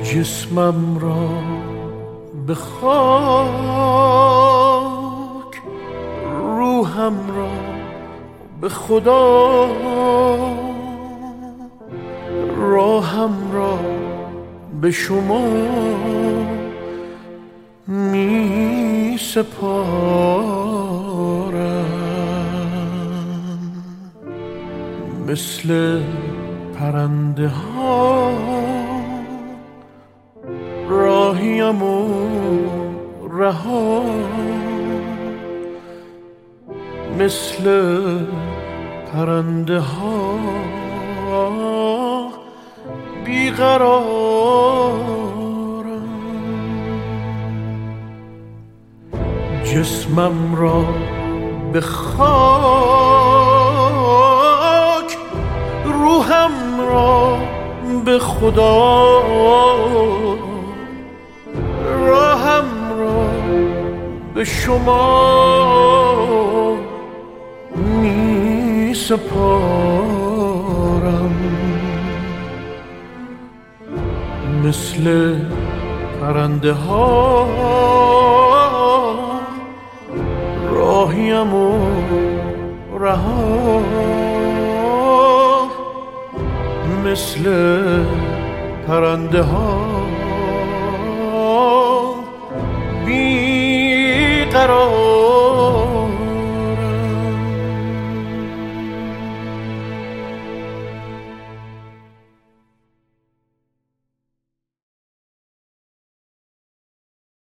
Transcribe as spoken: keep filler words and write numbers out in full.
جسمم را به خاک، روحم را به خدا، راهم را به شما می سپارم. مثل پرنده ها راهیم و رها، مثل پرنده ها بیقرارم. جسمم را به خاک، روحم را به خدا، راهم را به شما می سپارم. مثل پرنده ها راهیم و رها، مثل پرنده ها بیقرار.